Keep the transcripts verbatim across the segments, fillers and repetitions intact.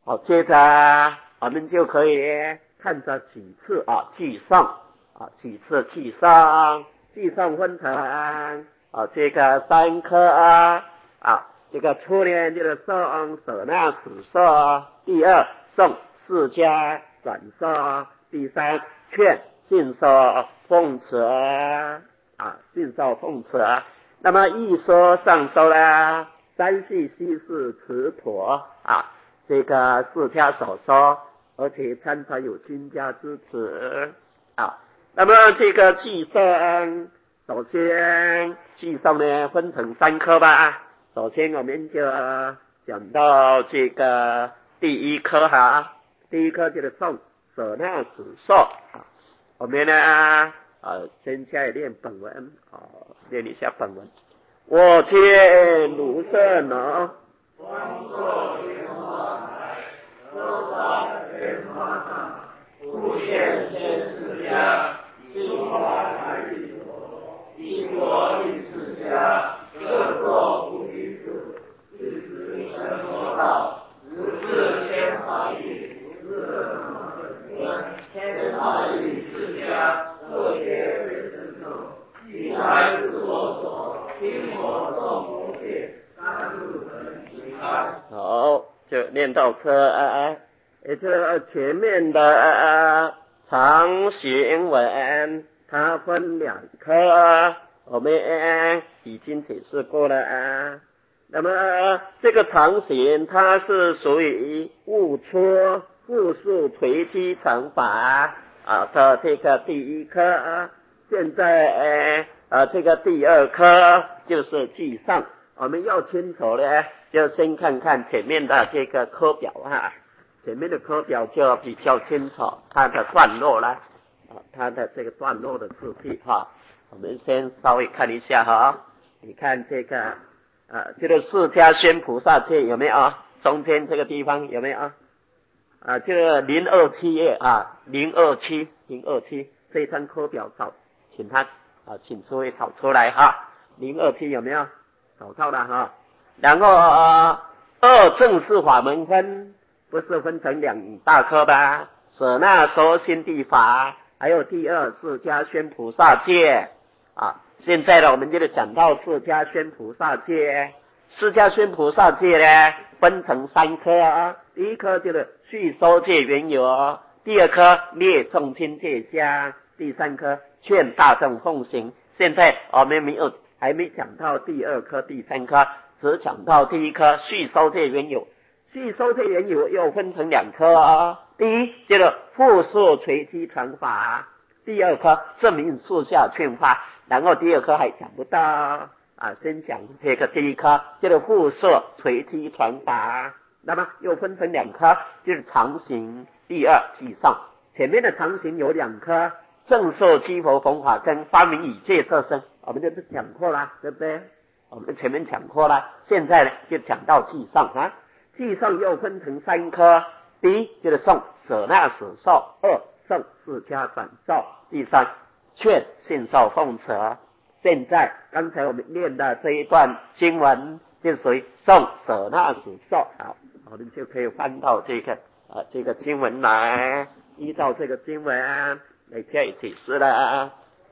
好，接着我们就可以看着几次啊计算啊几次计算，计算分成啊这个三科啊啊这个初年就是送舍那死受，第二送释迦转受，第三劝信受奉持啊信受奉持。那么一说上收呢，三系悉是持陀啊，这个释迦所说，而且参传有君家之持啊。那么这个计算，首先计算呢分成三科吧。首先我们就讲到这个第一科哈，第一科就是送舍那子受啊。我们呢呃先下来练本文啊，练一下本文。我见如色能光作莲花台，周在莲花上，无限千世家，心花台一佛，一佛一世家，各作菩提树，是时成佛道，如是千法义，如是本尊，千法义世家，各皆为神咒，一来自我所。听我诵佛戒，三入本体开。 好，就念到这啊，也就是前面的啊常行文，它分两科，我们已经解释过了啊。那么这个常行，它是属于悟出复数垂基乘法啊的这个第一科啊。现在呃呃这个第二科就是计算，我们要清楚呢，就先看看前面的这个科表哈，前面的科表就比较清楚它的段落啦，啊它的这个段落的字体哈，我们先稍微看一下哈，你看这个啊这个释迦宣菩萨戒有没有啊？中间这个地方有没有啊？啊这个零二七页啊零二七零二七这张科表找。请他啊，请诸位找出来哈，零二七有没有找到了哈？然后、呃、二正式法门分，不是分成两大科吧？舍那说心地法，还有第二释迦宣菩萨戒啊。现在呢，我们就讲到释迦宣菩萨戒。释迦宣菩萨戒呢，分成三科啊。第一科就是续收戒缘由，第二科列众亲戒相，第三科劝大众奉行。现在我们没有还没讲到第二科、第三科，只讲到第一科续收戒缘由。续收戒缘由又分成两科啊，第一就是复数垂基传法，第二科证明树下劝法。然后第二科还讲不到啊，先讲这个第一科就是复数垂基传法。那么又分成两科，就是常行，第二计算。前面的常行有两科。正受积佛弘法跟发明以戒摄身，我们就是讲过了，对不对？我们前面讲过了，现在呢就讲到计算啊。计算又分成三科，第一就是送舍那死受，二送释迦转受，第三劝信受奉持。现在刚才我们念的这一段经文就属于送舍那死受，好，我们就可以翻到这个啊这个经文来，依照这个经文来加以解释了。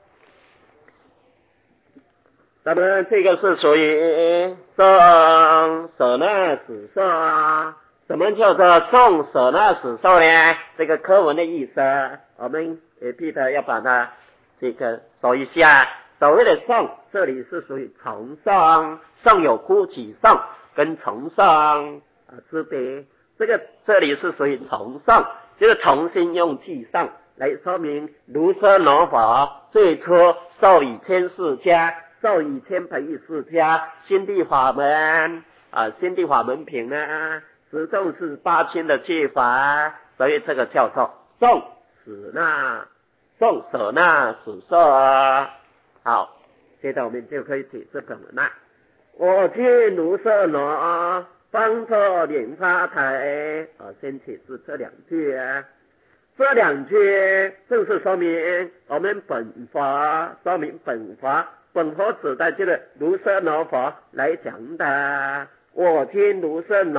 那么这个是属于送舍那死受啊。什么叫做送舍那死受呢？这个课文的意思我们也记得要把它这个说一下。所谓的送，这里是属于从送，送有孤起送跟从送啊之别。这个这里是属于从送，就是重新用计算来说明如奢罗佛最初授以千世家，授以千百亿世家心地法门啊，心地法门品呢，实众是八千的戒法，所以这个叫做送舍那送舍那死受啊。好，接着我们就可以解释本文了。我见如色罗方作莲花台啊，先解释这两句啊。这两句正是说明我们本佛，说明本佛，本佛指的就是如色罗佛来讲的。我听如色罗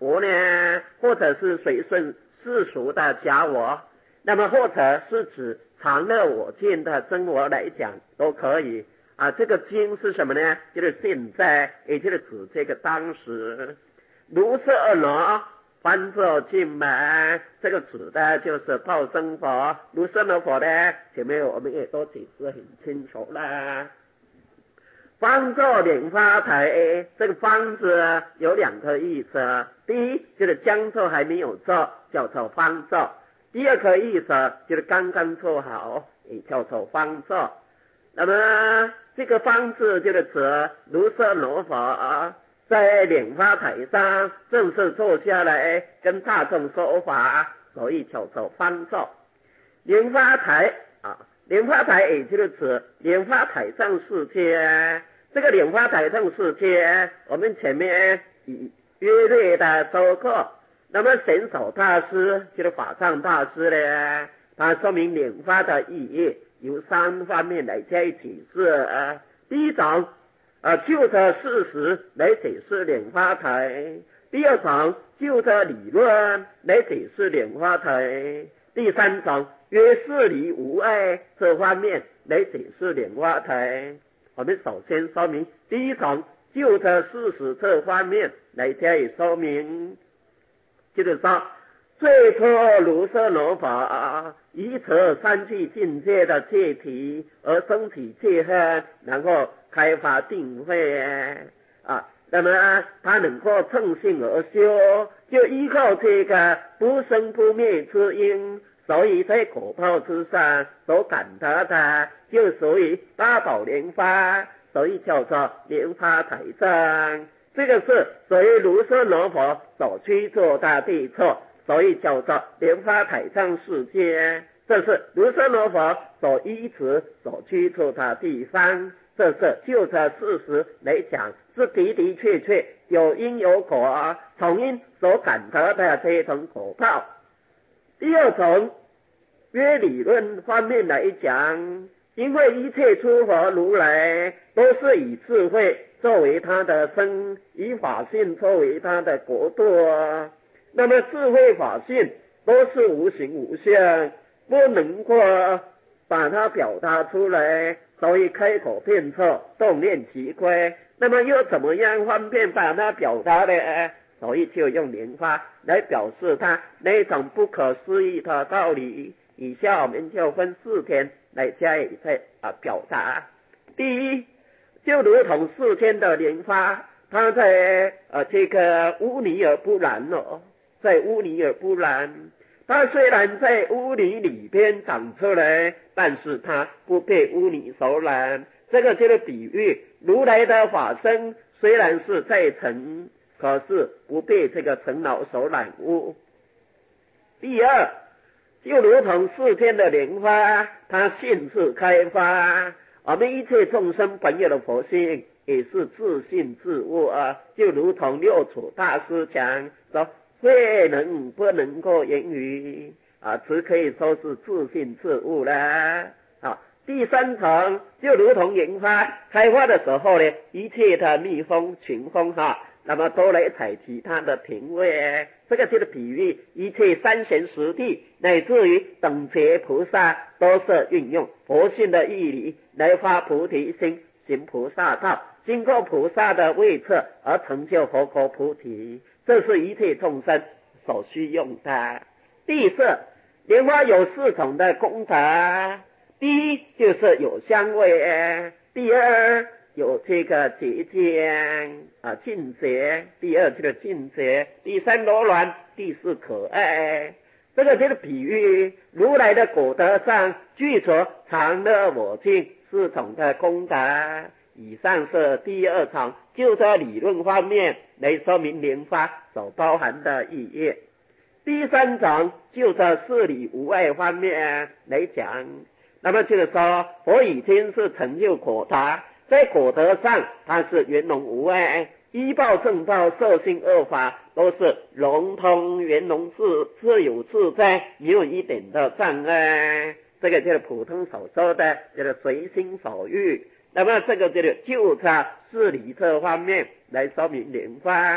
我呢，或者是随顺世俗的假我，那么或者是指常乐我净的真我来讲都可以啊。这个今是什么呢？就是现在，也就是指这个当时。如是二罗观照净门，这个指的就是报生佛。如是而佛呢，前面我们也都解释很清楚了。方咒莲花台，这个方字有两个意思，第一就是将咒还没有做，叫做方咒；第二个意思就是刚刚做好，也叫做方咒。那么这个方字就是指如是罗佛在莲花台上正式坐下来跟大众说法，所以叫做方咒。莲花台啊，莲花台也就是指莲花台上世界。这个莲花台上世界，我们前面已约略的说过。那么神手大师就是法藏大师呢，他说明莲花的意义由三方面来加以解释。呃、第一种啊，就着事实来解释莲花台；第二种就着理论来解释莲花台；第三种约事理无碍这方面来解释莲花台。我们首先说明第一种，就着事实这方面来加以说明，就是说最初如是罗法以此三具境界的戒体而生起戒恨，然后开发定慧啊，那么他能够乘性而修，就依靠这个不生不灭之因，所以在果报之上所感得的就属于八宝莲花，所以叫做莲花台藏。这个是属于如是罗佛所居住的地处，所以叫做莲花台藏世界。这是如是罗佛所依止所居住的地方，这是就着事实来讲，是的的确确有因有果，从因所感得的这种果报。第二种约理论方面来讲，因为一切诸佛如来都是以智慧作为他的身，以法性作为他的国度，那么智慧法性都是无形无相，不能够把它表达出来，所以开口辩错，动念其规。那么又怎么样方便把它表达呢？所以就用莲花来表示它那种不可思议的道理。以下我们就分四天来加以在啊表达。第一，就如同世间的莲花，它在呃这个污泥而不染哦，在污泥而不染。它虽然在污泥里边长出来，但是它不被污泥所染。这个就是比喻如来的法身虽然是在尘，可是不被这个尘劳所染污。第二，就如同世间的莲花，它性自开发，我们一切众生本有的佛性也是自性自悟啊，就如同六祖大师讲说，慧能不能够言语啊，只可以说是自性自悟啦。啊，第三层就如同莲花开花的时候呢，一切的蜜蜂群蜂哈、啊，那么都来采集它的品味，这个就是比喻一切三贤十地乃至于等觉菩萨都是运用佛性的义理来发菩提心，行菩萨道，经过菩萨的位测而成就佛果菩提，这是一切众生所需用的。第四，莲花有四种的功德，第一就是有香味，第二有这个洁净啊净洁，第二就是净洁，第三柔软，第四可爱。这个就是比喻如来的果德上具足常乐我净四种的功德。以上是第二场就在理论方面来说明莲花所包含的意义。第三种就在事理无碍方面来讲，那么就是说佛已经是成就果德，在果德上它是圆融无碍，依报正报受性恶法都是融通圆融自自由自在，没有一点的障碍。这个就是普通所说的就是随心所欲。那么这个就是就在事理这方面来说明莲花。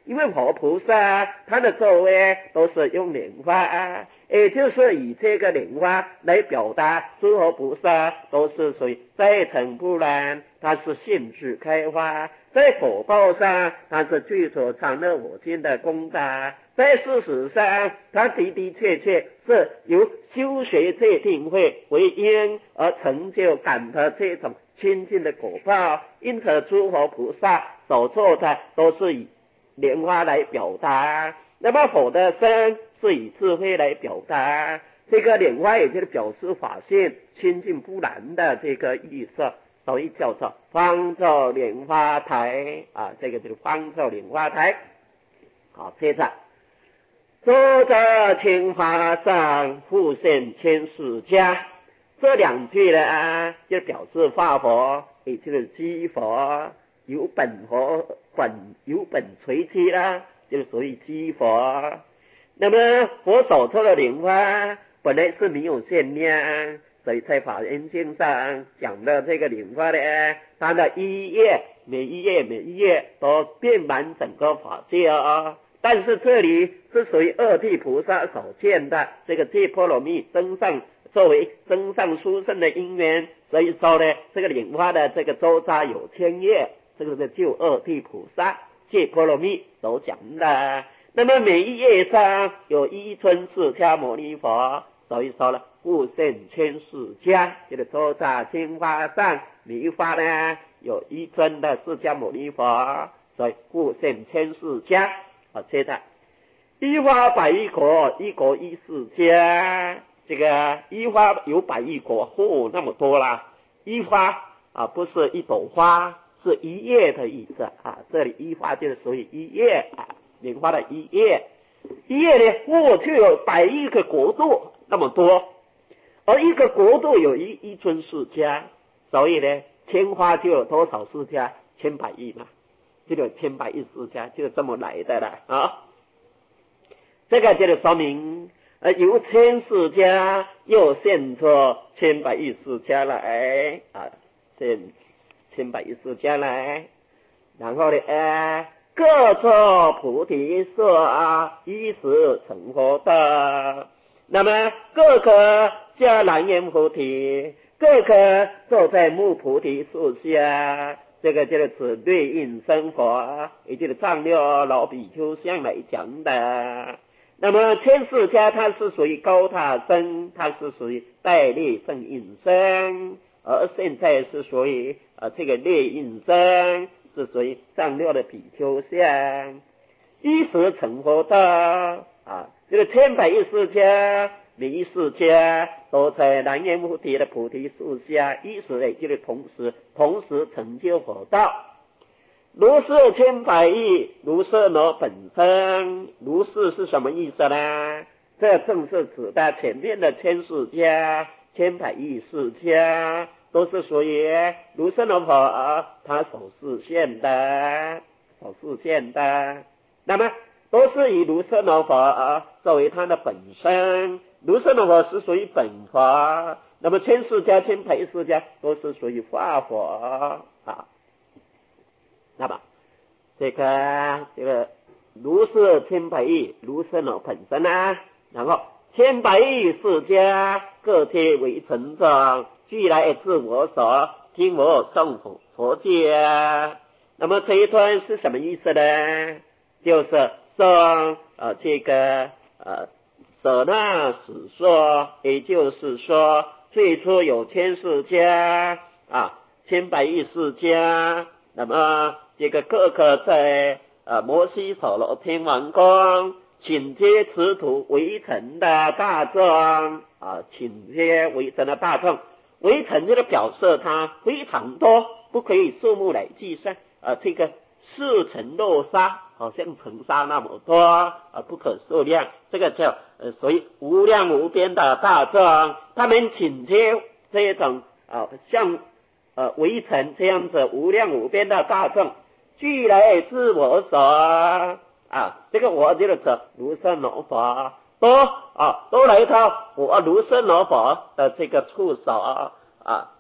因为佛菩萨他的作为都是用莲花，也就是以这个莲花来表达诸佛菩萨都是属于在尘不染，他是性智开花，在果报上他是具足常乐我净的功德，在事实上他的的确确是由修学戒定慧为因而成就感得这种清净的果报，因此诸佛菩萨所做的都是以莲花来表达，那么佛的身是以智慧来表达，这个莲花也就是表示法性清净不染的这个意思，所以叫做方舟莲花台啊，这个就是方舟莲花台。好，接着坐在青花上，复现千世家，这两句呢就表示化佛，也就是积佛，有本佛本有本垂期啦，就是属于积佛。那么佛所做的莲花本来是没有限量，所以在法缘经上讲的这个莲花呢，它的一叶每一叶每一叶都遍满整个法界啊。但是这里是属于二地菩萨所见的这个戒波罗蜜增上，作为增上殊胜的因缘，所以说呢，这个莲花的这个周匝有千叶，这个是就二地菩萨戒波罗蜜所讲的。那么每一叶上有一尊释迦牟尼佛，所以说呢，复现千世家，就是周匝青花上每一花呢有一尊的释迦牟尼佛，所以复现千世家。好，接着一花百亿国，一国一世家，这个一花有百亿国，哦，那么多啦。一花啊，不是一朵花，是一叶的意思啊。这里一花就是属于一叶啊，莲花的一叶。一叶呢，哦，就有百亿个国度那么多，而一个国度有一一尊释迦，所以呢，千花就有多少释迦？千百亿嘛。这个千百亿释迦就是这么来的了啊！这个就是说明，呃，由千释迦又现出千百亿释迦来啊，现千百亿释迦来，然后呢，呃，各作菩提树啊，一时成佛道。那么各个叫蓝焰菩提，各个坐在木菩提树下。这个就是指对应生活，也就是藏六老比丘相来讲的。那么千释迦它是属于高塔生，它是属于代列圣应生，而现在是属于呃这个列应生，是属于藏六的比丘相，一时成佛道啊，这个千百亿释迦。每一世家都在蓝焰菩提的菩提树下，一时也就是同时同时成就佛道。如是千百亿，如是我本身。如是是什么意思呢？这正是指的前面的千世家、千百亿世家，都是属于如是我佛他所示现的，所示现的。那么都是以如是我佛作为他的本身。如是我佛是属于本佛，那么千世家、千百亿世家都是属于化佛啊。那么这个这个如是千百亿，如是我本身啊，然后千百亿世家各皆为成众，俱来自我所听我诵佛佛戒。那么这一段是什么意思呢？就是诵呃这个呃。舍那史说，也就是说，最初有千世家啊，千百亿世家，那么这个各个在呃摩西所罗天王宫请接持土围城的大众啊，请接围城的大众，围城这个表示它非常多，不可以数目来计算啊，这个四层落沙，好像尘沙那么多啊，不可数量，这个叫呃，所以无量无边的大众，他们请求这种啊，像呃围城这样子无量无边的大众，俱来自我所啊，这个我就是指如是我佛，都啊都来到我如是我佛的这个处所啊，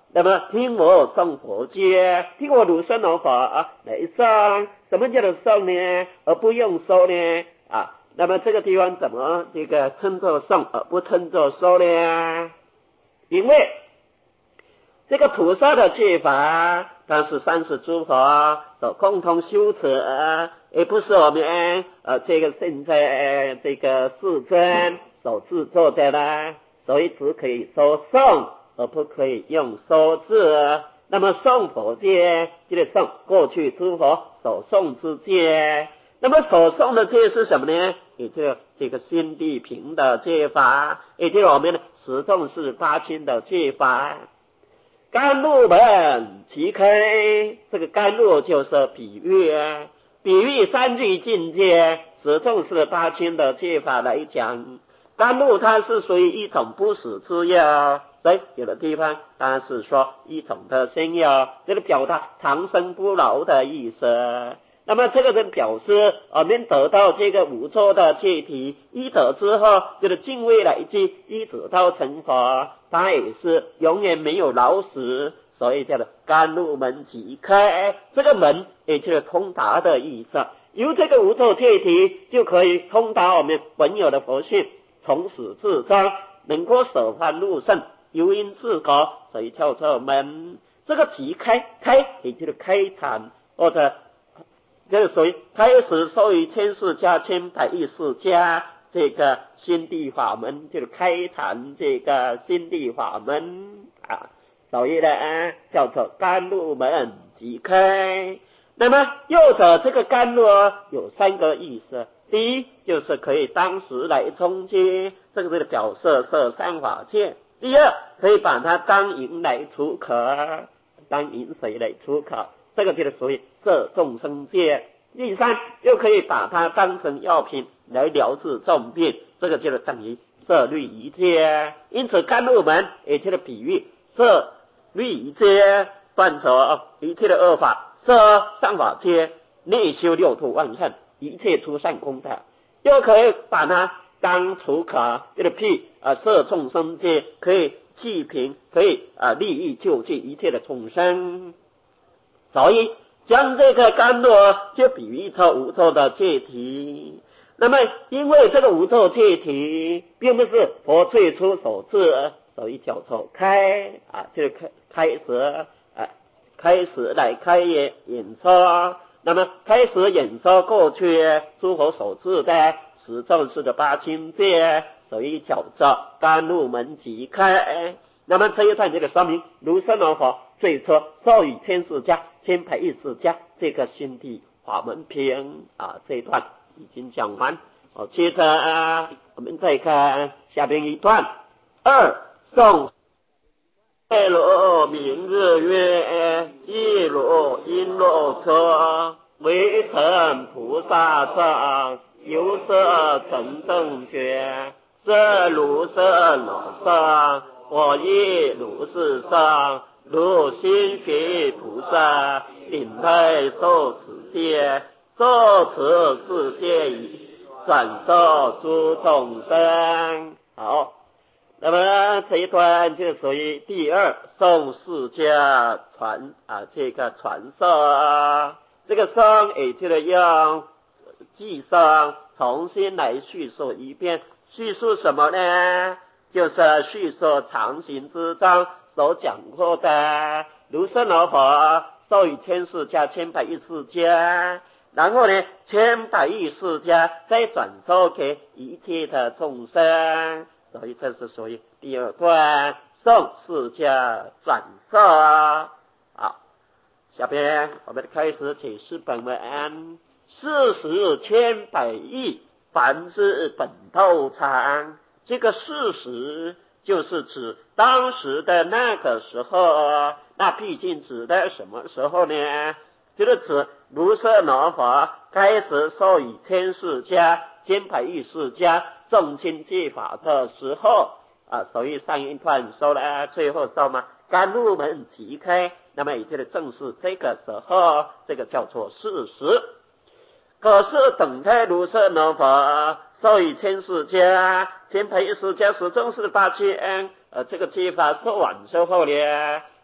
那么听我诵佛经，听我如声罗佛啊来诵，什么叫做诵呢？而不用说呢？啊，那么这个地方怎么这个称作诵而不称作说呢？因为这个菩萨的戒法，它是三世诸佛所共同修持，也不是我们呃这个现在这个世尊所制作的啦，所以只可以说诵，而不可以用说字。那么诵佛戒就是诵过去诸佛所诵之戒，那么所诵的戒是什么呢？也就是这个心地平的戒法，也就是我们的十众是八亲的戒法。甘露门齐开，这个甘露就是比喻，比喻三句境界，十众是八亲的戒法来讲，甘露它是属于一种不死之药，所以有的地方当然是说一种的仙药，这个表达长生不老的意思。那么这个人表示我们得到这个五座的戒体，一得之后就是敬畏来记，一直到成佛，他也是永远没有老死，所以叫做甘露门即开。这个门也就是通达的意思，由这个五座戒体就可以通达我们本有的佛性，从始至终能够舍凡入圣，由因自果，所以叫做门。这个即开，开也就是开阐，或者这个属于开始授予千世家千百亿世家这个心地法门，就是开阐这个心地法门啊，所以呢叫做甘露门即开。那么右者这个甘露有三个意思，第一就是可以当时来充饥，这个是表示摄三法界；第二可以把它当饮来除渴，当饮水来除渴，这个就是属于摄众生界；第三又可以把它当成药品来疗治重病，这个就是等于摄律仪界。因此甘露门也就是比喻摄律仪界，断除一切的恶法，摄善法界，内修六度万恨，一切诸善功德，又可以把它当除渴，就是譬啊摄众生界，可以济贫，可以啊利益救济一切的众生。所以将这个甘露就比喻成五座的戒体。那么因为这个五座戒体并不是佛最初所制，所以叫做开啊，就是开开始啊，开始来开演演说。那么开始演说过去诸佛所制的十众是的八亲戒，所以叫做甘露门即开。那么这一段这个说明如声罗佛最初授予千世家千百亿世家这个心地法门篇啊，这一段已经讲完。哦，接着、啊、我们再看下边一段。二诵夜如明日月，亦如璎珞车，微尘菩萨藏，有色成正觉，色如色罗上，我亦如是上，如心学菩萨顶戴受持戒，受持世界已转受诸众生。好，那么这一段就属于第二诵释迦传啊，这个传授啊，这个诵也就是用记诵重新来叙述一遍，叙述什么呢？就是叙述常行之中所讲过的如声罗佛授予千世家千百亿世家，然后呢千百亿世家再转授给一切的众生，所以这是属于第二段诵释迦转授。好，下边我们开始解释本文。四十千百亿凡之本道场，这个事实就是指当时的那个时候，那毕竟指的什么时候呢？就是指如声罗佛开始授予千世家千百亿世家众亲戒法的时候啊，所以上一段说了，最后说嘛，甘露门即开，那么也就是正是这个时候，这个叫做事实。可是等待如声罗佛授予千世家千百亿世家始终是八千，呃，这个戒法说完之后呢，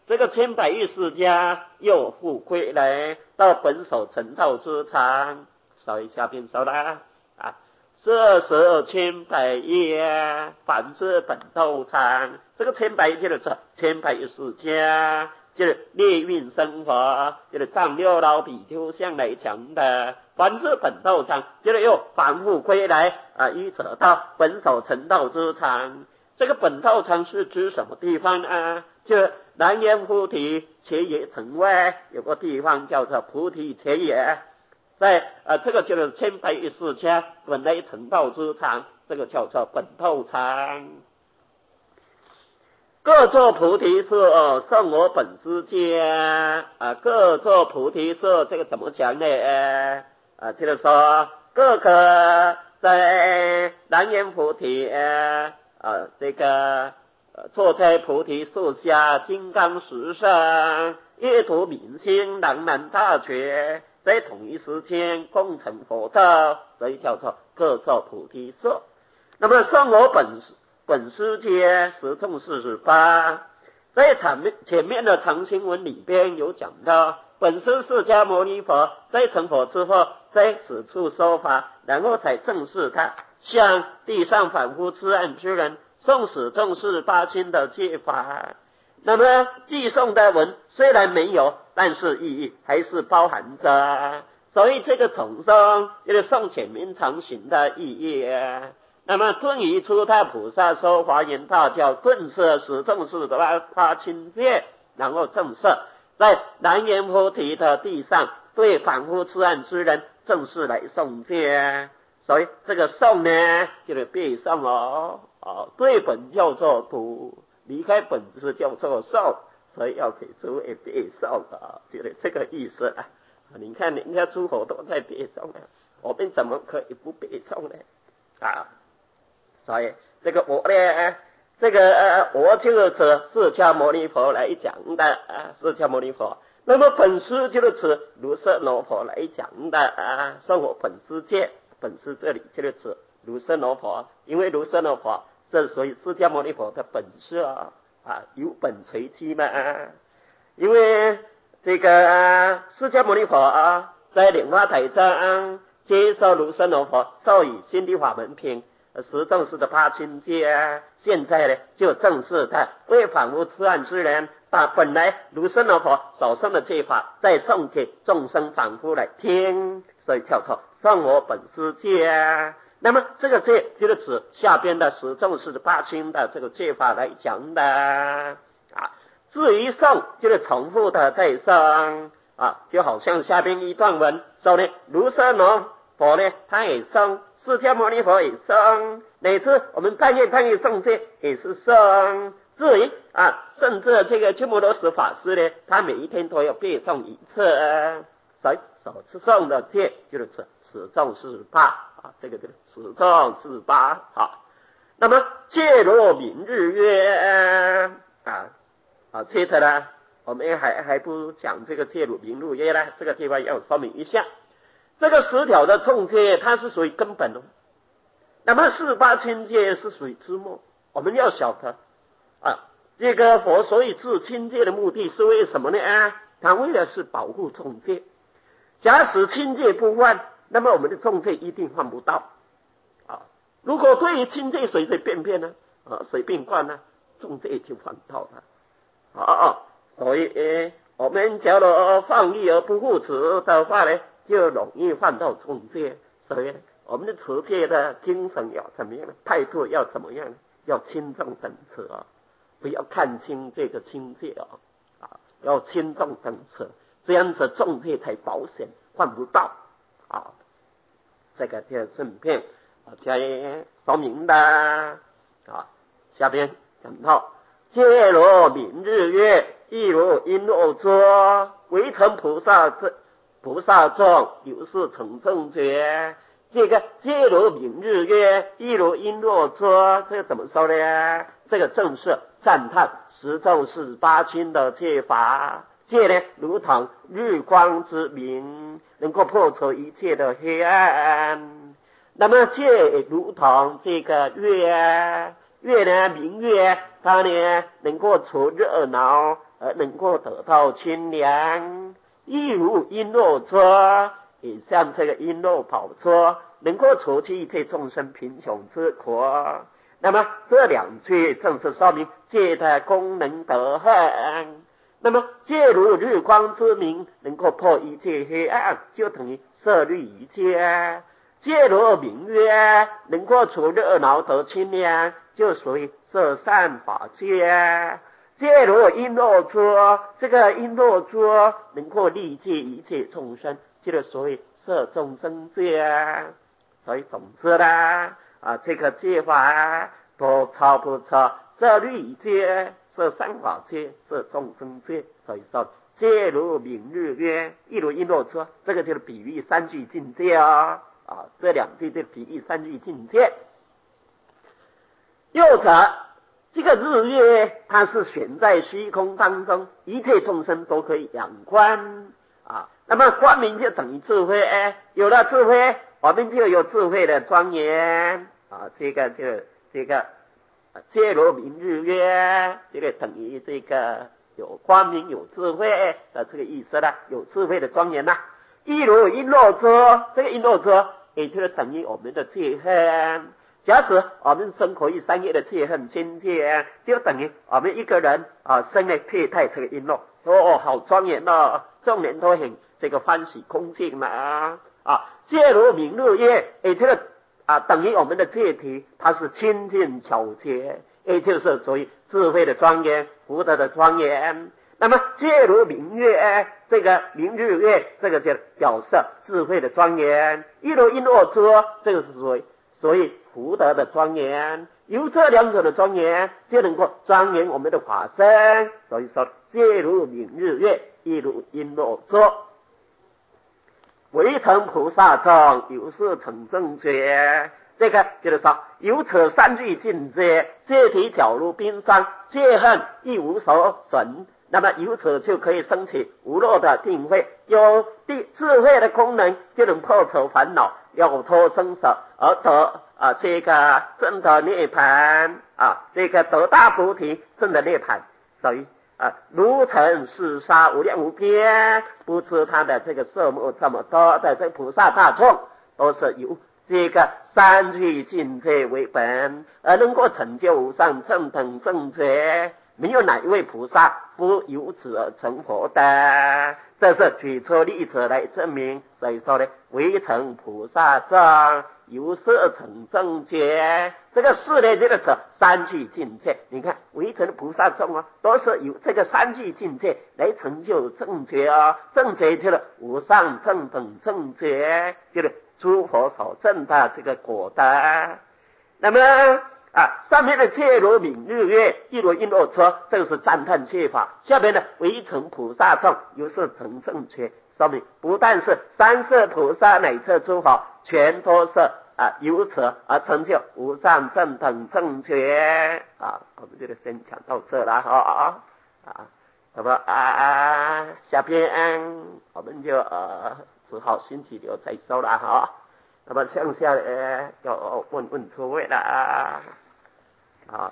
这个千百亿世家又复归来到本首成道之场，所以下边说了啊，这是千百亿反之本道场，这个千百亿就是千百亿世家，就是列运生活，就是藏六老比丘向来讲的，反之本道场，就是又反复归来啊，一直到本首成道之场。这个本道场是指什么地方呢？就南阎菩提伽耶城外有个地方叫做菩提伽耶，在呃这个就是千百亿世家本来成道之场，这个叫做本道场。各作菩提树，胜我本师家啊！各作菩提树，这个怎么讲呢？啊，就是说各个在南阎菩提啊，这个坐在菩提树下，金刚石上，一图明心，朗然大觉，在同一时间共成佛道，所以叫做各作菩提树。那么胜我本师本师家十众四十八，在前面前面的长经文里边有讲到，本师释迦牟尼佛在成佛之后，在此处说法，然后才正式他向地上凡夫痴暗之人诵始众四八经的戒法。那么寄诵的文虽然没有，但是意义还是包含着，所以这个总诵就是诵前面常行的意义。那么顿于初大菩萨说华严大教，顿摄始众四的八经戒，然后正摄在南阎菩提的地上，对凡夫痴暗之人正式来诵戒。所以这个诵呢，就是背诵哦，哦，对本叫做读，离开本质叫做诵，所以要给诸位背诵啊，就是这个意思啊。你看人家诸佛都在背诵啊，我们怎么可以不背诵呢？啊！所以这个我呢，这个呃，我就是指释迦牟尼佛来讲的啊，释迦牟尼佛。那么本师就是指卢舍罗佛来讲的啊，说我本师戒，本师这里就是指卢舍罗佛，因为卢舍罗佛这属于释迦牟尼佛的本师啊，啊，有本垂机嘛。因为这个释迦牟尼佛啊，在莲花台上接受卢舍罗佛授予心地法门品。十众四的八经戒，现在呢就正式的为凡夫痴暗之人，把本来卢舍罗佛所诵的戒法再送给众生凡夫来听，所以叫做诵我本师戒。那么这个戒就是指下边的十众四的八经的这个戒法来讲的啊。至于诵就是重复的再诵啊，就好像下边一段文说呢，卢舍罗佛呢他也诵，释迦牟尼佛也诵，乃至我们半夜半夜诵戒也是诵。至于啊，甚至这个鸠摩罗什法师呢，他每一天都要背诵一次，所以所诵的戒就是指十众四十八啊，这个就是十众四十八啊。那么戒如明日月啊啊，接着呢，我们还还不讲这个戒如明日月呢，这个地方要说明一下。这个十条的重戒，它是属于根本的，那么四八清戒是属于枝末。我们要晓得啊，这个佛所以治清戒的目的是为什么呢？啊，他为的是保护重戒。假使清戒不犯，那么我们的重戒一定犯不到啊。如果对于清戒随随便便呢，啊，随便犯呢，重戒就犯到了啊啊。所以，呃、我们假如放逸而不护持的话呢，就容易犯到重戒。所以我们的持戒的精神要怎么样呢？态度要怎么样呢？要轻重等次啊，不要看轻这个轻戒啊，啊，要轻重等次，这样子重戒才保险，犯不到啊。这个就顺便啊加说明的啊。下边讲到，戒如明日月，亦如璎珞珠，唯成菩萨这。菩萨众有是成正觉，这个戒如明日月，亦如璎珞珠，这个怎么说呢？这个正是赞叹十众四十八经的戒法。戒呢，如同日光之明，能够破除一切的黑暗。那么戒如同这个月，月呢，明月，它呢能够除热闹， 而能够得到清凉，亦如璎珞钵，也像这个璎珞宝钵，能够除去一切众生贫穷之苦。那么这两句正是说明戒的功能德行。那么戒如日光之明，能够破一切黑暗，就等于摄律仪戒。戒如明月，能够除热闹得清凉，就属于摄善法戒。戒如璎珞钵，这个璎珞钵能够利济一切众生，就是属于摄众生戒。所以总之啦，啊，这个戒法都超不超摄律仪戒、摄善法戒、摄众生戒。所以说戒如明日月，亦如璎珞钵，这个就是比喻三句境界啊。啊，这两句就比喻三句境界。又者，这个日月它是悬在虚空当中，一切众生都可以仰观啊。那么光明就等于智慧，哎，有了智慧，我们就有智慧的庄严啊。这个就这个戒如明日月，这个等于这个有光明有智慧的这个意思啦，有智慧的庄严啦。亦如璎珞钵，这个璎珞钵也就是等于我们的戒恨。假使我们生活于三业的戒恨心界，就等于我们一个人啊，生来佩戴这个璎珞，哦，好庄严哦，众人都很这个欢喜恭敬嘛啊。戒如明日月，也就是啊，等于我们的戒体，它是清净皎洁，也就是属于智慧的庄严、福德的庄严。那么戒如明月，这个明日月，这个就表示智慧的庄严。亦如璎珞钵，这个是属于所以福德的庄严。由这两者的庄严，就能够庄严我们的法身。所以说戒如明日月，亦如璎珞钵。唯成菩萨众，由是成正觉。这个就是说，由此三句境界，戒体皎如冰霜，戒恨亦无所损。那么由此就可以升起无漏的定慧，有智慧的功能，就能破除烦恼，了脱生死，而得啊这个真的涅槃啊，这个得大菩提，真的涅槃。所以啊，如尘世沙无量无边，不知他的这个数目这么多的这菩萨大众，都是由这个三句境界为本，而能够成就无上正等正觉。没有哪一位菩萨不由此而成佛的，这是举出例子来证明。所以说呢，唯成菩萨众，由是成正觉。这个是呢，这个是三句境界。你看，唯成菩萨众啊，都是由这个三句境界来成就正觉啊。正觉就是无上正等正觉，就是诸佛所证的这个果德。那么啊，上面的戒如明日月，亦如璎珞钵，这个是赞叹戒法。下面的唯成菩萨众，由是成正觉，说明不但是三世菩萨乃至诸佛，全都是啊由此而成就无上正等正觉啊。我们就先讲到这了哈啊。那么啊，下边我们就呃只好星期六再说了哈。那么剩下的要问问诸位了啊。啊，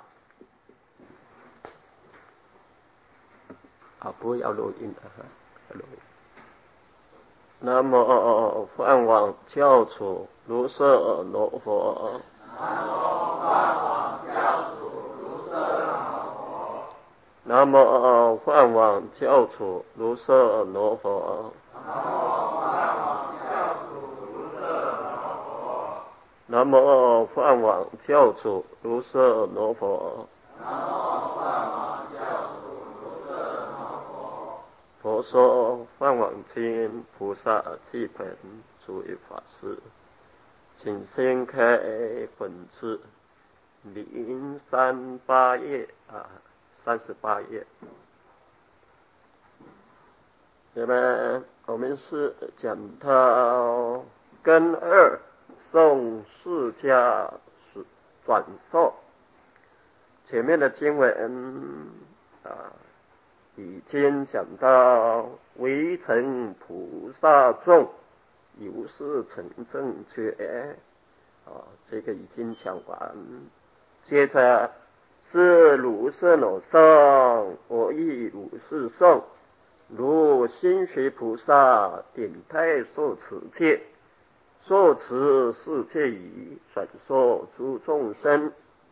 啊，不要录音了哈，录音。南无梵网教主卢舍罗佛。 南无梵网教主卢舍罗佛。 南无梵网教主卢舍罗佛。南无梵网教主卢舍罗佛。 南无梵网教主卢舍罗佛。 佛说梵网经，菩萨记本，诸位法师，请先开本次零三八页啊，三十八页。那么我们是讲到根二。宋释迦转授，前面的经文啊，已经讲到唯成菩萨众，由是成正觉啊，这个已经讲完。接着是如是我诵，我亦如是诵。如心学菩萨顶戴受持戒，受持世界语，转说诸众生。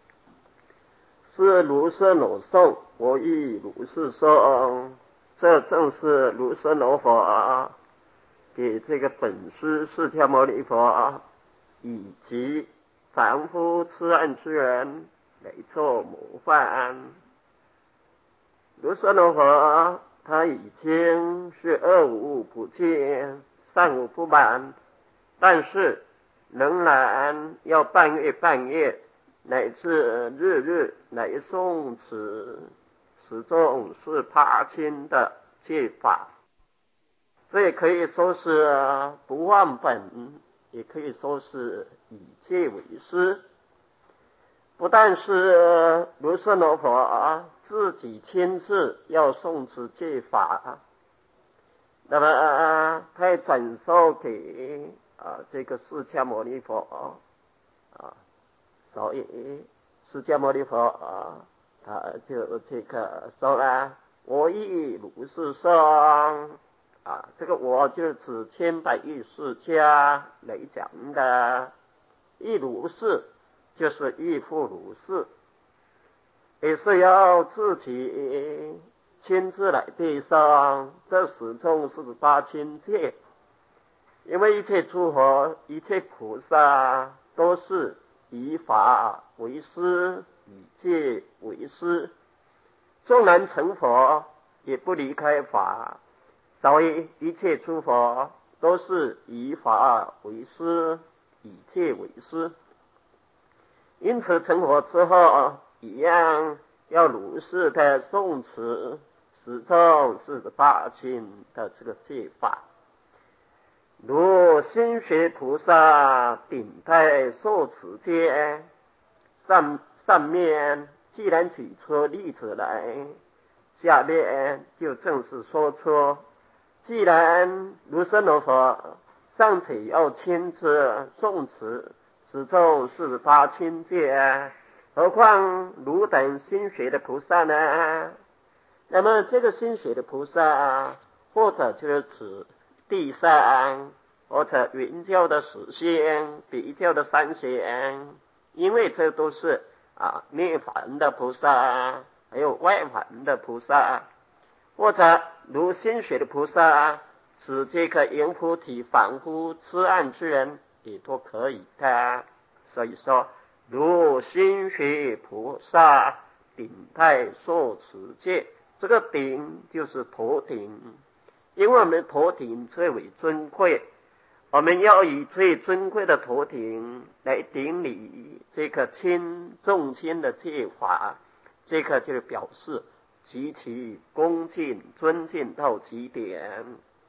是如是我诵，我亦如是诵。这正是如是我佛给这个本师释迦牟尼佛以及凡夫痴暗之人来做模范。如是我佛他已经是恶无不尽，善无不满，但是仍然要半月半月乃至日日来诵持，始终是八亲的戒法。这也可以说是不忘本，也可以说是以戒为师。不但是如是我佛自己亲自要诵持戒法，那么他也转授给啊这个释迦牟尼佛啊，所以释迦牟尼佛啊，他就这个说了，我亦如是诵啊，这个我就是指千百亿释迦来讲的，亦如是就是亦复如是，也是要自己亲自来背诵，这始终是八亲戒。因为一切诸佛、一切菩萨都是以法为师，以戒为师，纵然成佛也不离开法，所以一切诸佛都是以法为师，以戒为师。因此成佛之后一样要如是的诵持，始终是八亲的这个戒法。如心学菩萨顶戴受持戒，上上面既然举出例子来，下面就正式说出，既然如是我佛尚且要亲自诵持，始终是八亲戒，何况汝等心学的菩萨呢？那么这个心学的菩萨，或者就是指地上或者云教的十仙、比教的三仙，因为这都是啊涅槃的菩萨，还有外凡的菩萨，或者如心学的菩萨，指这个阎浮提凡夫痴暗之人也都可以的。所以说，如心学菩萨顶戴受持戒，这个顶就是头顶，因为我们头顶最为尊贵，我们要以最尊贵的头顶来顶礼这个亲重亲的戒法，这个就是表示极其恭敬尊敬到极点。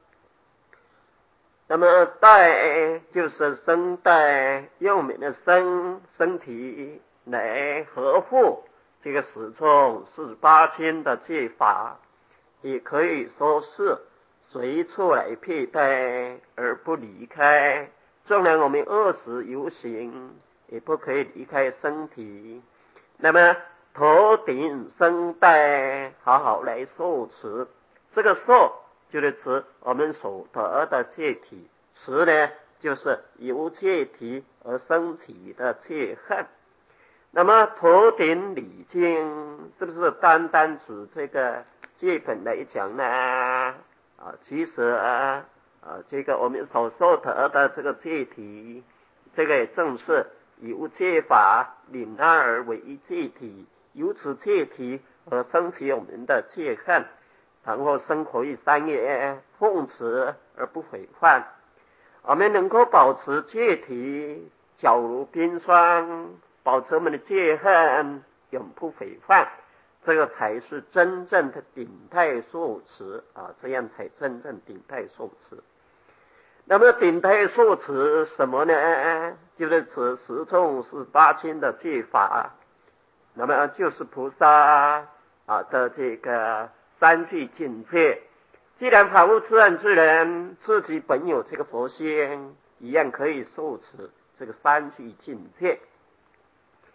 那么戴就是身戴，用我们的身身体来合乎这个始终四十八亲的戒法，也可以说是随处来佩戴而不离开。纵然我们饿死游行，也不可以离开身体。那么头顶身戴，好好来受持，这个受就是指我们所得的戒体，持呢就是由戒体而生起的戒恨。那么头顶礼敬是不是单单指这个戒本来讲呢？啊，其实啊，啊这个我们所受得的这个戒体，这个也正是由戒法领纳而为戒体，由此戒体而生起我们的戒恨，然后生活于三业，奉持而不毁犯。我们能够保持戒体皎如冰霜，保持我们的戒恨永不毁犯，这个才是真正的顶戴受持啊，这样才真正顶戴受持。那么顶戴受持什么呢？就是指十种十八亲的戒法，那么就是菩萨啊的这个三聚境界。既然凡夫痴暗之人自己本有这个佛心，一样可以受持这个三聚境界。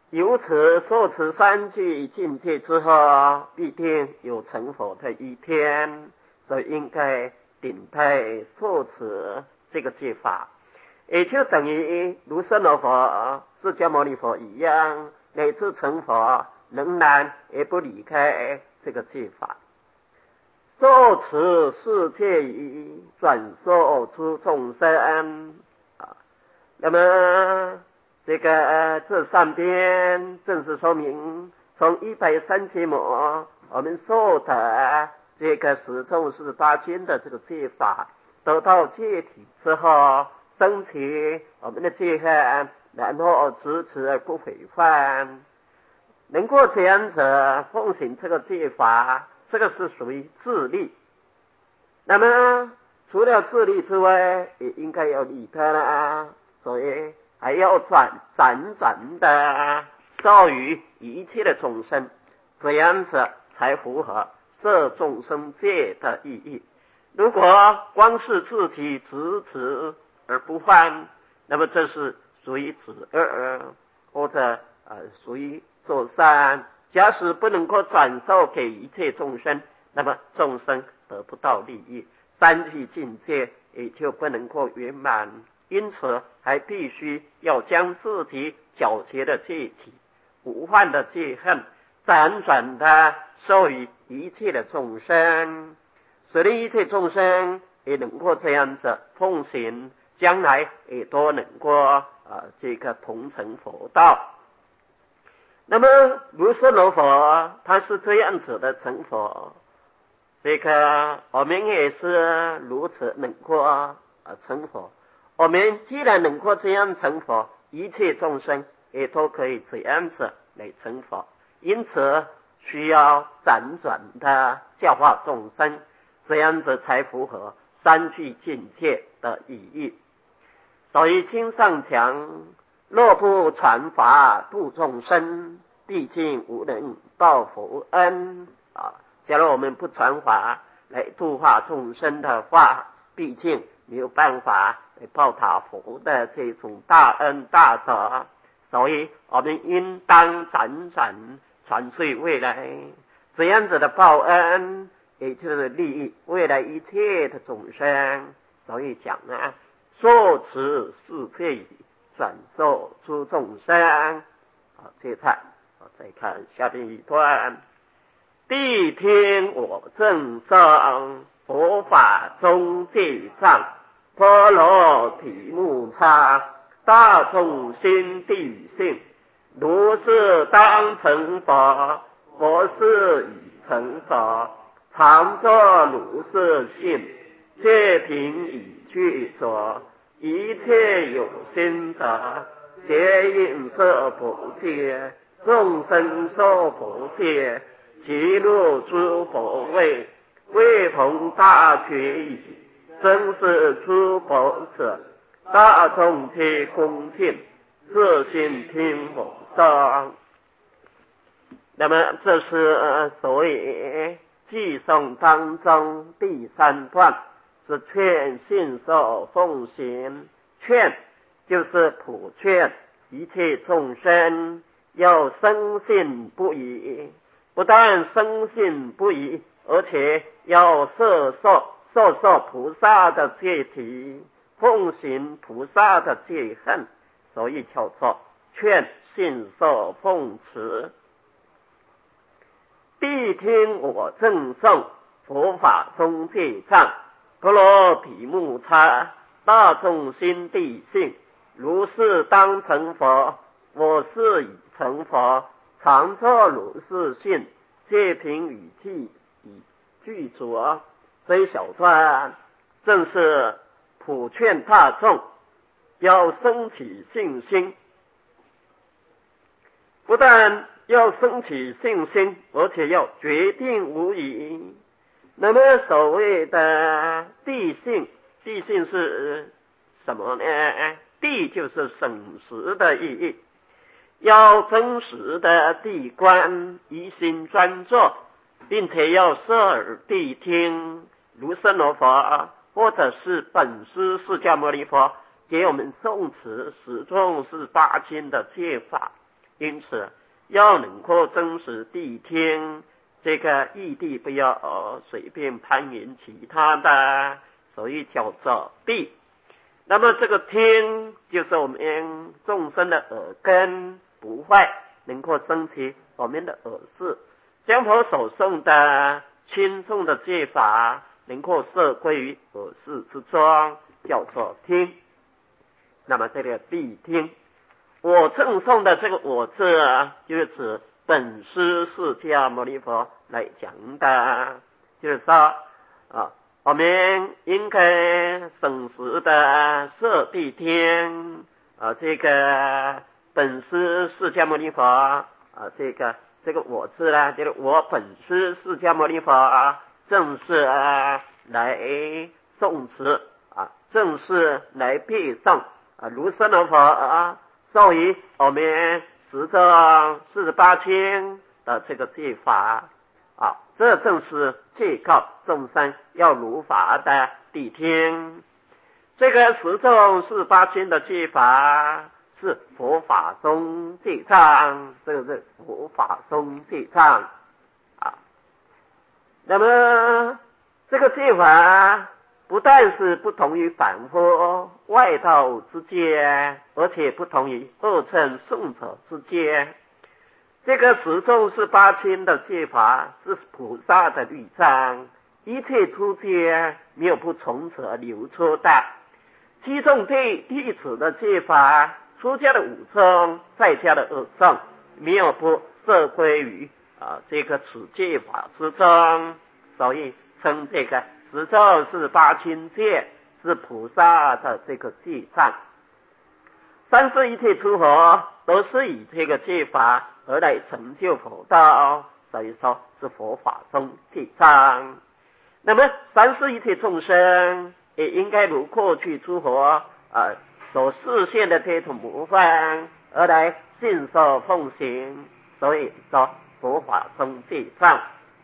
由此受持三句境界之后，必定有成佛的一天，所以应该顶戴受持这个戒法，也就等于如舍那佛、释迦牟尼佛一样，乃至成佛仍然也不离开这个戒法。受持世界仪，转受诸众生啊。那么这个、呃、这上边正式说明，从一百三七母我们受的这个十众十八经的这个戒法，得到戒体之后，升起我们的戒恨，然后持持而不毁犯，能够这样子奉行这个戒法，这个是属于自利。那么除了自利之外，也应该要利他啦，所以还要转辗转的授予一切的众生，这样子才符合摄众生戒的意义。如果光是自己执持而不犯，那么这是属于止恶，或者呃属于做善。假使不能够转授给一切众生，那么众生得不到利益，三聚境界也就不能够圆满。因此还必须要将自己皎洁的戒体、无患的戒恨辗转的授予一切的众生，使得一切众生也能够这样子奉行，将来也都能够啊、呃、这个同成佛道。那么如舍那佛他是这样子的成佛，这个我们也是如此能够啊成佛。我们既然能够这样成佛，一切众生也都可以这样子来成佛，因此需要辗转的教化众生，这样子才符合三聚境界的意义。所以经上讲，若不传法度众生，毕竟无人报佛恩啊。假如我们不传法来度化众生的话，毕竟没有办法来报答佛的这种大恩大德，所以我们应当辗转传授未来这样子的报恩，也就是利益未来一切的众生。所以讲啊，受持世界仪，转授诸众生。好，这菜再看下边一段，谛听我正声，佛法中戒藏，婆罗提木叉，大众心地性，如是当成佛，佛是已成佛，常作如是性，戒品已具足，一切有心者，皆应摄佛戒，众生受佛戒，即入诸佛位，未同大觉矣。真是诸佛者，大众皆恭敬，自心听佛声。那么这是、呃、所谓偈颂当中第三段，是劝信受奉行。劝就是普劝一切众生要深信不疑，不但深信不疑，而且要摄受受受菩萨的戒体，奉行菩萨的戒恨，所以叫做劝信受奉持。谛听我正颂，佛法中戒藏，婆罗提木叉，大众心地性，如是当成佛，我是已成佛，常作如是性，戒品语句已具足。这一小段正是普劝大众要升起信心，不但要升起信心，而且要决定无疑。那么所谓的谛信，谛信是什么呢？谛就是审实的意义，要真实的谛观，疑心专作，并且要摄耳谛听如舍那佛或者是本师释迦牟尼佛给我们诵持十众十八经的戒法， 因此要能够真实谛听这个义谛，不要、呃、随便攀援其他的，所以叫做谛。那么这个听就是我们众生的耳根不坏，能够升起我们的耳识，将佛所诵的轻重的戒法能够摄归于耳识之中，叫做听。那么这个谛听，我赠诵的这个我字啊，就是指本师释迦牟尼佛来讲的，就是说啊，我们应该审时的摄谛听啊，这个本师释迦牟尼佛啊，这个这个我字呢，就是我本师释迦牟尼佛啊，正式啊来诵持啊，正式来背诵啊，如是的佛啊，授予我们十咒四十八经的这个戒法啊，这正是戒告众生要如法的谛听。这个十咒四十八经的戒法是佛法中戒藏，这个是佛法中戒藏啊。那么这个戒法不但是不同于凡夫外道之戒，而且不同于二乘圣者之戒。这个十咒四八经的戒法是菩萨的律藏，一切出戒没有不从此而流出的。其中对弟子的戒法，出家的五宗，在家的二众，没有不摄归于啊这个此戒法之中，所以称这个十咒四八经戒是菩萨的这个戒藏。三世一切诸佛都是以这个戒法而来成就佛道，所以说是佛法中戒藏。那么三世一切众生也应该如过去诸佛啊、呃、所示现的这种模范而来信受奉行，所以说佛法中戒藏。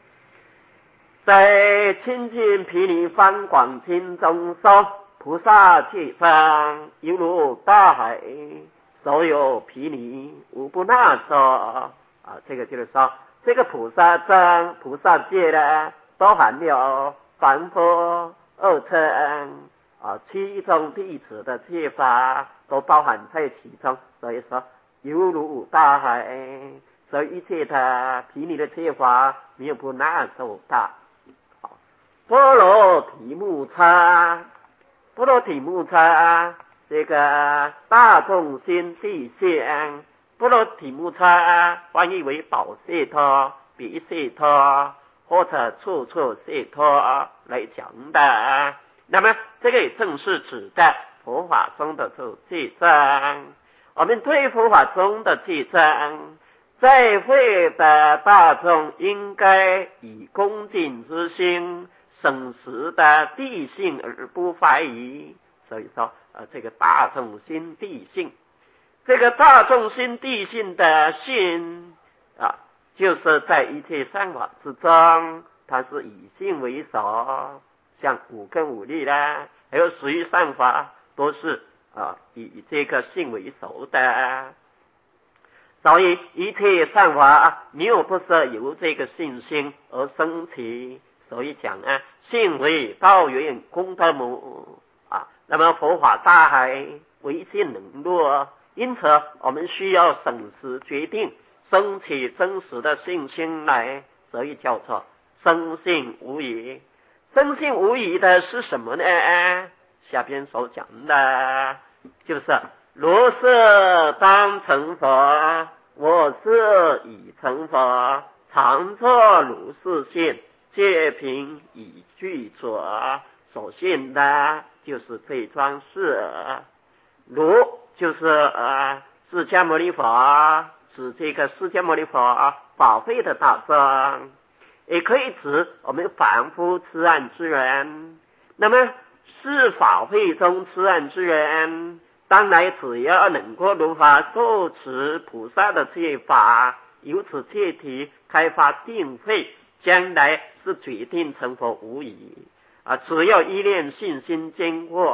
在清净毗尼方广经中说，菩萨戒藏犹如大海，所有毗尼无不纳受啊，这个就是说这个菩萨藏菩萨戒呢，包含了凡夫二乘啊七种弟子的戒法都包含在其中，所以说犹如大海，所以一切的毗尼的戒法没有不纳受的。波罗提木叉，波罗提木叉，这个大众心地相，波罗提木叉翻译为宝解脱、比解脱或者处处解脱来讲的。那么这个也正是指的佛法中的这戒藏。我们对佛法中的戒藏，在会的大众应该以恭敬之心审时的谛信而不怀疑，所以说呃，这个大众心谛信，这个大众心谛信的信啊，就是在一切善法之中，它是以信为首，像五根五力啦，还有十余善法，都是啊以这个信为首的。所以一切善法没有不是由这个信心而生起。所以讲啊，信为道源功德母啊，那么佛法大海唯信能入，因此我们需要审时决定，升起真实的信心来，所以叫做深信无疑。深信无疑的是什么呢？下边所讲的就是如是当成佛，我是已成佛，常作如是信，戒凭以具足，所信的就是这桩事。如就是呃释迦牟尼佛，指这个释迦牟尼佛法会的大众，也可以指我们凡夫痴暗之人。那么是法会中痴暗之人，当然只要能够如法受持菩萨的戒法，由此切题开发定慧，将来是决定成佛无疑啊！只要依念信心坚固啊，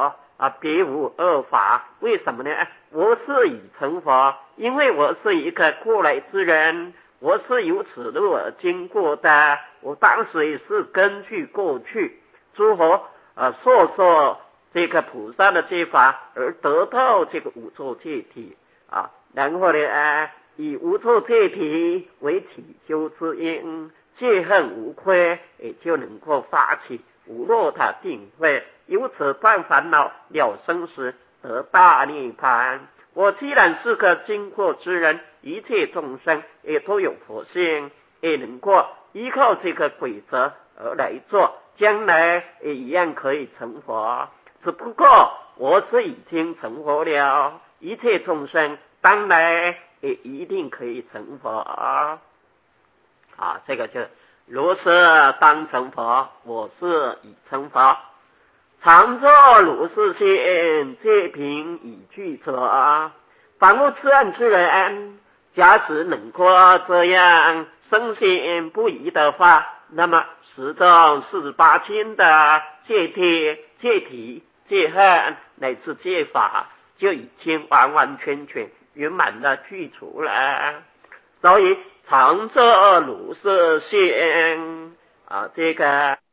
啊，别无二法。为什么呢？我是已成佛，因为我是一个过来之人，我是由此路而经过的，我当时也是根据过去诸佛啊说说这个菩萨的戒法而得到这个无错戒体啊，然后呢，啊、以无错戒体为起修之因，戒恨无亏，也就能够发起无漏他定慧，由此断烦恼，了生死，得大涅槃。我既然是个经过之人，一切众生也都有佛性，也能够依靠这个规则而来做，将来也一样可以成佛。只不过我是已经成佛了，一切众生当然也一定可以成佛啊！这个就如是当成佛，我是已成佛。常作如是心，戒凭已具者。凡无此案之人，假使能够这样深信不疑的话，那么十种四十八经的戒体、戒体、戒恨乃至戒法，就已经完完全全圆满的具足了。所以常作如是心啊，这个